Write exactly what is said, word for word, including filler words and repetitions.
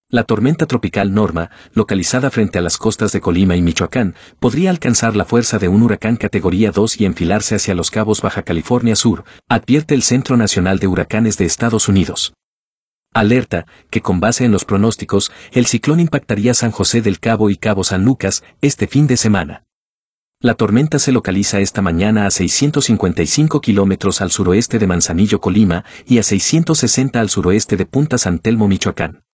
La tormenta tropical Norma, localizada frente a las costas de Colima y Michoacán, podría alcanzar la fuerza de un huracán categoría dos y enfilarse hacia Los Cabos, Baja California Sur, advierte el Centro Nacional de Huracanes de Estados Unidos. Alerta, que con base en los pronósticos, el ciclón impactaría San José del Cabo y Cabo San Lucas este fin de semana. La tormenta se localiza esta mañana a seiscientos cincuenta y cinco kilómetros al suroeste de Manzanillo, Colima, y a seiscientos sesenta al suroeste de Punta San Telmo, Michoacán.